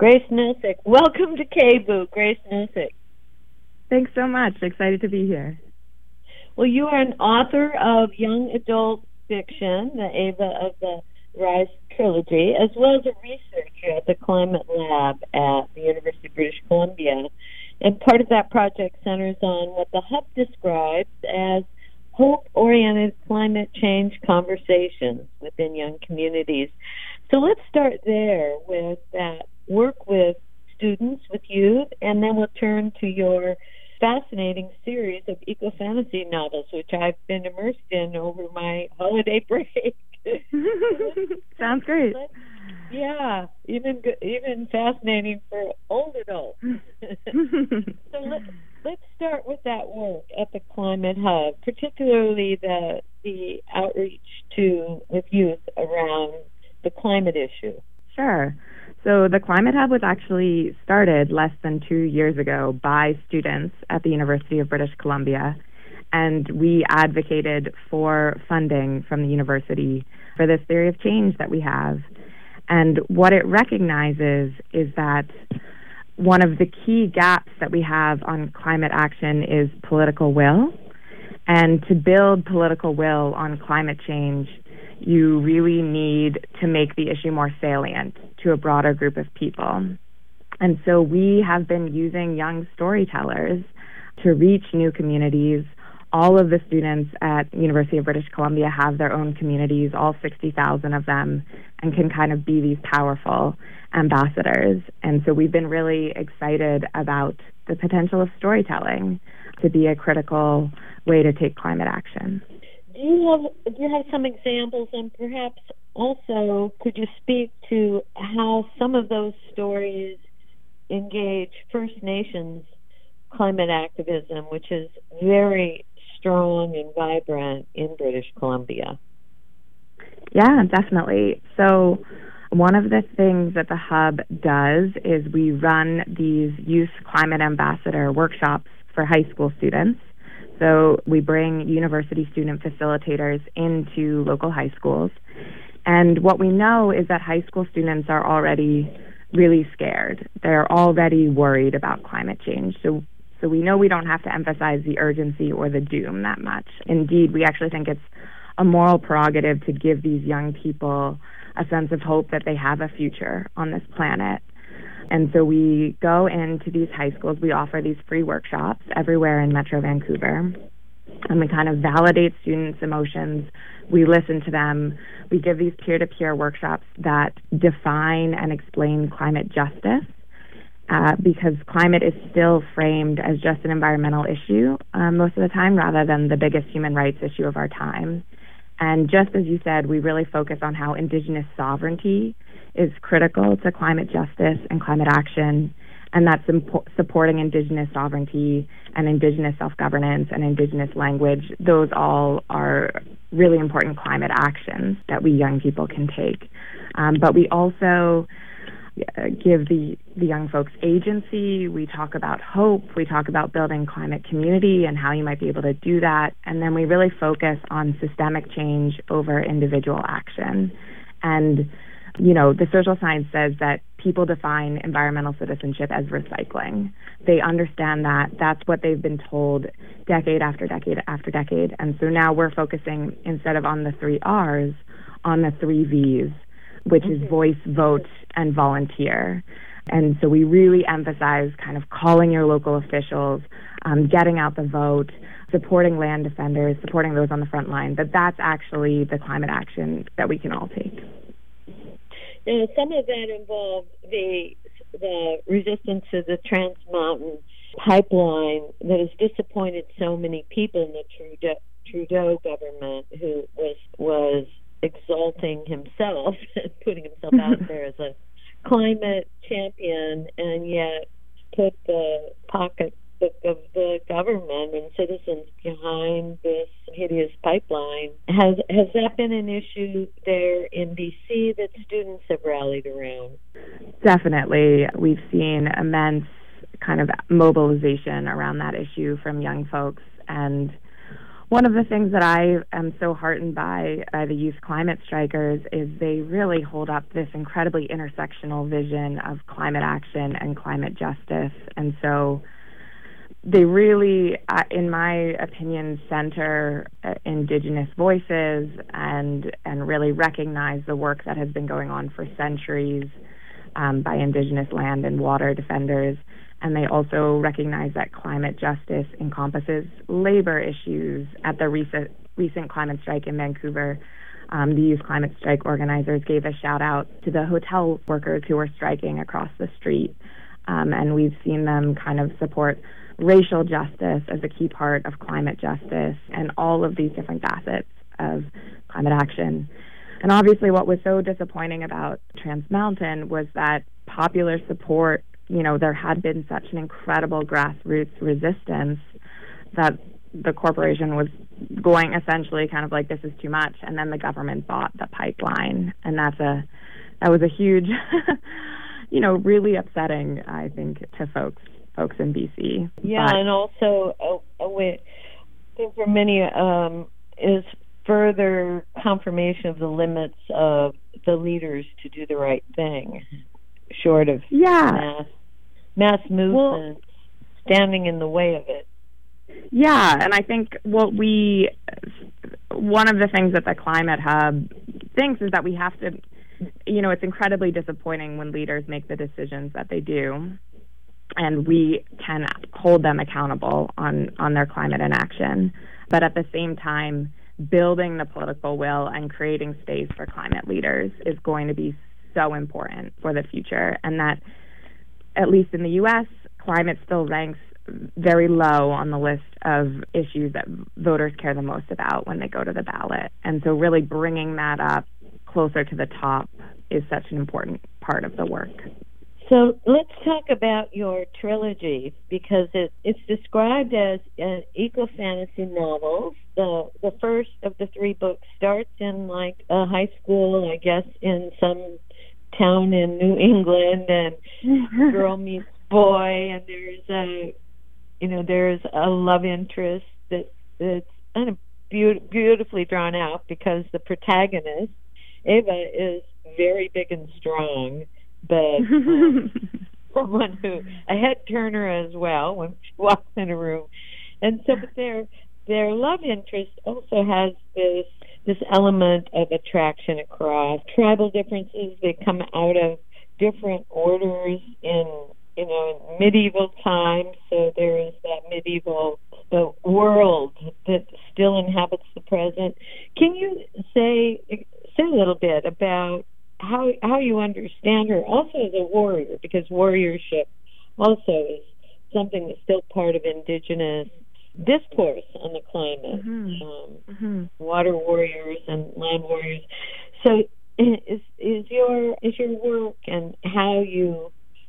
Grace Nozick. Welcome to KBOO, Grace Nozick. Thanks so much. Excited to be here. Well, you are an author of young adult fiction, the Ava of the Rise trilogy, as well as a researcher at the Climate Lab at the University of British Columbia. And part of that project centers on what the Hub describes as hope-oriented climate change conversations within young communities. So let's start there with that work with students, with youth, and then we'll turn to your fascinating series of eco-fantasy novels, which I've been immersed in over my holiday break. Sounds great. Yeah, even fascinating for old adults. So let's start with that work at the Climate Hub, particularly the outreach with youth around the climate issue. Sure. So the Climate Hub was actually started less than 2 years ago by students at the University of British Columbia, and we advocated for funding from the university for this theory of change that we have. And what it recognizes is that one of the key gaps that we have on climate action is political will. And to build political will on climate change, you really need to make the issue more salient to a broader group of people. And so we have been using young storytellers to reach new communities. All of the students at University of British Columbia have their own communities, all 60,000 of them, and can kind of be these powerful ambassadors. And so we've been really excited about the potential of storytelling to be a critical way to take climate action. Do you have some examples, and perhaps also could you speak to how some of those stories engage First Nations climate activism, which is very strong and vibrant in British Columbia? Yeah, definitely. So one of the things that the Hub does is we run these youth climate ambassador workshops for high school students. So we bring university student facilitators into local high schools. And what we know is that high school students are already really scared. They're already worried about climate change. So we know we don't have to emphasize the urgency or the doom that much. Indeed, we actually think it's a moral prerogative to give these young people a sense of hope that they have a future on this planet. And so we go into these high schools, we offer these free workshops everywhere in Metro Vancouver, and we kind of validate students' emotions. We listen to them. We give these peer-to-peer workshops that define and explain climate justice, because climate is still framed as just an environmental issue most of the time, rather than the biggest human rights issue of our time. And just as you said, we really focus on how Indigenous sovereignty is critical to climate justice and climate action, and that's supporting Indigenous sovereignty and Indigenous self-governance and Indigenous language. Those all are really important climate actions that we young people can take. But we also give the young folks agency. We talk about hope. We talk about building climate community and how you might be able to do that. And then we really focus on systemic change over individual action. And, you know, the social science says that people define environmental citizenship as recycling. They understand that. That's what they've been told decade after decade after decade. And so now we're focusing, instead of on the 3 R's, on the 3 V's, which is voice, vote, and volunteer. And so we really emphasize kind of calling your local officials, getting out the vote, supporting land defenders, supporting those on the front line. But that's actually the climate action that we can all take. Now, some of that involved the resistance to the Trans Mountain pipeline that has disappointed so many people in the Trudeau government, who was exalting himself and putting himself out there as a climate champion, and yet put the pocketbook of the government and citizens behind this hideous pipeline. Has that been an issue there in BC that students have rallied around? Definitely. We've seen immense kind of mobilization around that issue from young folks. And One of the things that I am so heartened by the Youth Climate Strikers is they really hold up this incredibly intersectional vision of climate action and climate justice. And so they really, in my opinion, center Indigenous voices and really recognize the work that has been going on for centuries by Indigenous land and water defenders. And they also recognize that climate justice encompasses labor issues. At the recent climate strike in Vancouver, the Youth Climate Strike organizers gave a shout out to the hotel workers who were striking across the street. And we've seen them kind of support racial justice as a key part of climate justice and all of these different facets of climate action. And obviously what was so disappointing about Trans Mountain was that popular support, there had been such an incredible grassroots resistance that the corporation was going essentially kind of like, this is too much, and then the government bought the pipeline. And that was a huge, really upsetting, I think, to folks in BC. Yeah, and also I think for many is further confirmation of the limits of the leaders to do the right thing, short of mass movements standing in the way of it. Yeah, and I think one of the things that the Climate Hub thinks is that we have to, it's incredibly disappointing when leaders make the decisions that they do, and we can hold them accountable on their climate inaction. But at the same time, building the political will and creating space for climate leaders is going to be so important for the future, and that, at least in the U.S., climate still ranks very low on the list of issues that voters care the most about when they go to the ballot. And so really bringing that up closer to the top is such an important part of the work. So let's talk about your trilogy, because it's described as an eco-fantasy novels. The first of the three books starts in like a high school, I guess, in some town in New England, and girl meets boy, and there's a love interest that's kind of beautifully drawn out, because the protagonist, Ava, is very big and strong, but someone who a head turner as well when she walks in a room, and so but their love interest also has this element of attraction across tribal differences. They come out of different orders in medieval times, so there is that medieval world that still inhabits the present. Can you say a little bit about how you understand her also as a warrior, because warriorship also is something that's still part of Indigenous discourse on the climate, water warriors and land warriors. So is your work and how you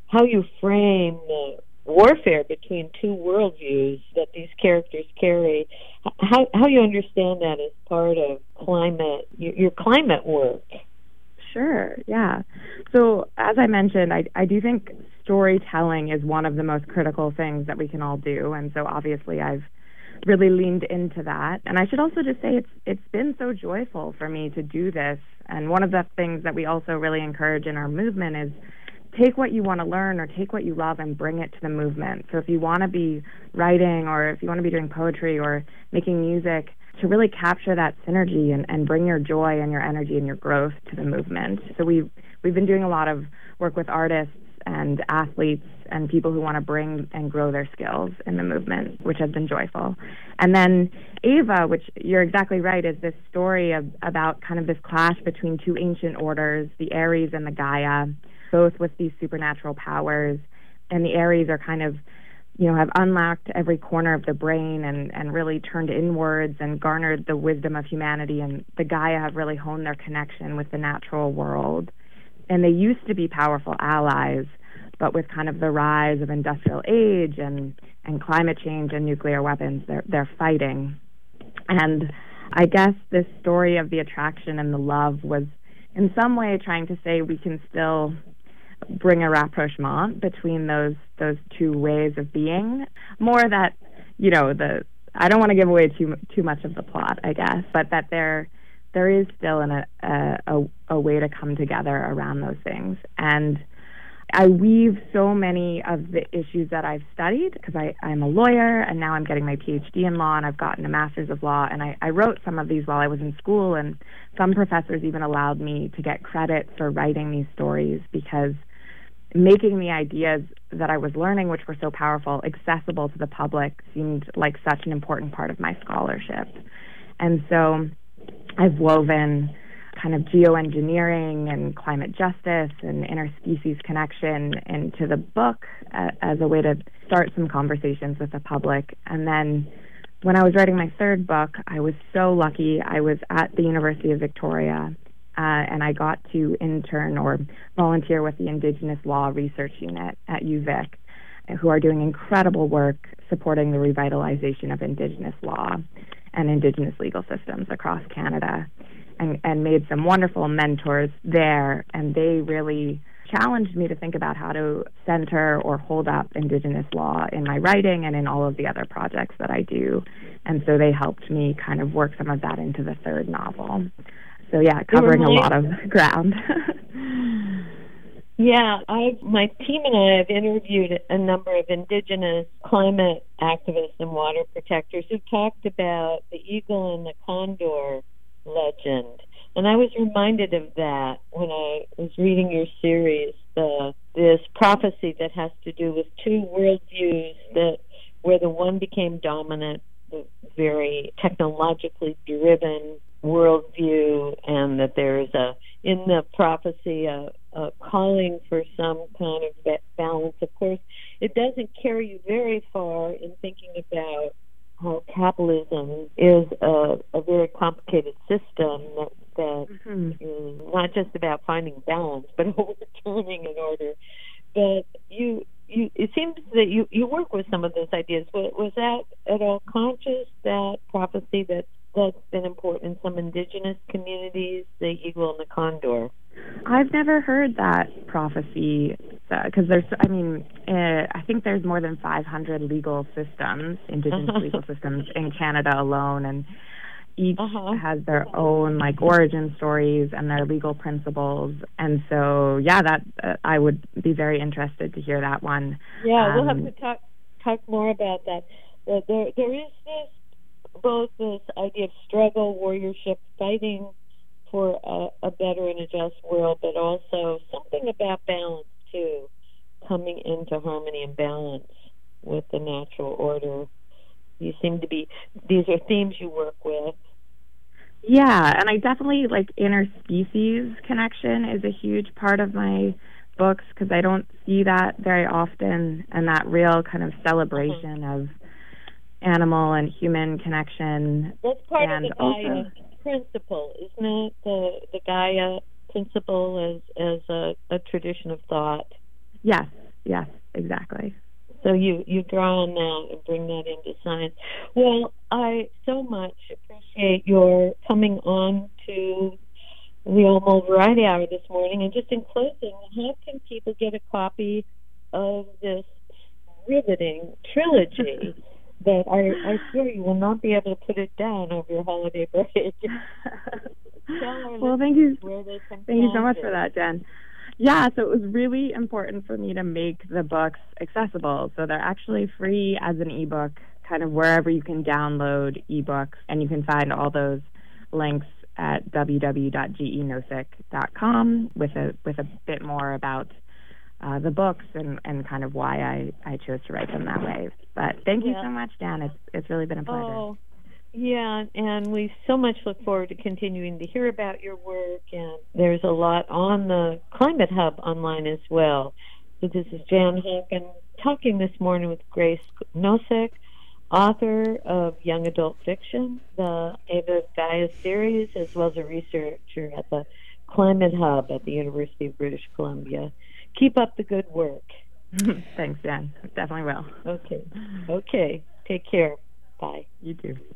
frame the warfare between two worldviews that these characters carry, how you understand that as part of your climate work? Sure, yeah. So as I mentioned, I do think storytelling is one of the most critical things that we can all do, and so obviously I've really leaned into that. And I should also just say it's been so joyful for me to do this, and one of the things that we also really encourage in our movement is take what you want to learn or take what you love and bring it to the movement. So if you want to be writing, or if you want to be doing poetry or making music, to really capture that synergy and bring your joy and your energy and your growth to the movement. So we've been doing a lot of work with artists and athletes and people who want to bring and grow their skills in the movement, which has been joyful. And then Ava, which you're exactly right, is this story about kind of this clash between two ancient orders, the Aries and the Gaia, both with these supernatural powers. And the Aries are kind of, have unlocked every corner of the brain and really turned inwards and garnered the wisdom of humanity. And the Gaia have really honed their connection with the natural world. And they used to be powerful allies, but with kind of the rise of industrial age and climate change and nuclear weapons, they're fighting. And I guess this story of the attraction and the love was in some way trying to say we can still bring a rapprochement between those two ways of being. More that, I don't want to give away too much of the plot, I guess, but that there is still a way to come together around those things. And I weave so many of the issues that I've studied, because I'm a lawyer, and now I'm getting my PhD in law, and I've gotten a master's of law, and I wrote some of these while I was in school, and some professors even allowed me to get credit for writing these stories, because making the ideas that I was learning, which were so powerful, accessible to the public seemed like such an important part of my scholarship. And so I've woven kind of geoengineering and climate justice and interspecies connection into the book as a way to start some conversations with the public. And then when I was writing my third book, I was so lucky. I was at the University of Victoria, and I got to intern or volunteer with the Indigenous Law Research Unit at UVic, who are doing incredible work supporting the revitalization of Indigenous law and Indigenous legal systems across Canada, and made some wonderful mentors there. And they really challenged me to think about how to center or hold up Indigenous law in my writing and in all of the other projects that I do. And so they helped me kind of work some of that into the third novel. So yeah, covering a lot of ground. Yeah, my team and I have interviewed a number of Indigenous climate activists and water protectors who've talked about the eagle and the condor legend. And I was reminded of that when I was reading your series, this prophecy that has to do with two worldviews where the one became dominant, the very technologically driven worldview, and that there is in the prophecy a calling for some kind of balance. Of course, it doesn't carry you very far in thinking about how capitalism is a very complicated system that is not just about finding balance, but overturning an order. But it seems that you work with some of those ideas. Was that at all conscious, that prophecy that's been important in some Indigenous communities, the eagle and the condor? I've never heard that prophecy, because I think there's more than 500 legal systems, Indigenous legal systems in Canada alone, and each has their own origin stories and their legal principles. And so, that I would be very interested to hear that one. Yeah, we'll have to talk more about that. There is both this idea of struggle, warriorship, fighting for a better and a just world, but also something about balance too, coming into harmony and balance with the natural order. These are themes you work with. Yeah, and I definitely interspecies connection is a huge part of my books, because I don't see that very often, and that real kind of celebration of animal and human connection. That's part of the Gaia principle, isn't it? The Gaia principle as a tradition of thought. Yes, exactly. So you draw on that and bring that into science. Well, I so much appreciate your coming on to the Omo Variety Hour this morning. And just in closing, how can people get a copy of this riveting trilogy that I swear you will not be able to put it down over your holiday break? Well, thank you so much for that, Jen. Yeah, so it was really important for me to make the books accessible. So they're actually free as an ebook, kind of wherever you can download ebooks, and you can find all those links at www.genosic.com with a bit more about the books and kind of why I chose to write them that way. But thank you so much, Dan. It's really been a pleasure. Oh, yeah, and we so much look forward to continuing to hear about your work, and there's a lot on the Climate Hub online as well. So this is Jan Hawken talking this morning with Grace Nosek, author of young adult fiction, the Ava of Gaia series, as well as a researcher at the Climate Hub at the University of British Columbia. Keep up the good work. Thanks, Jan. Definitely will. Okay. Take care. Bye. You too.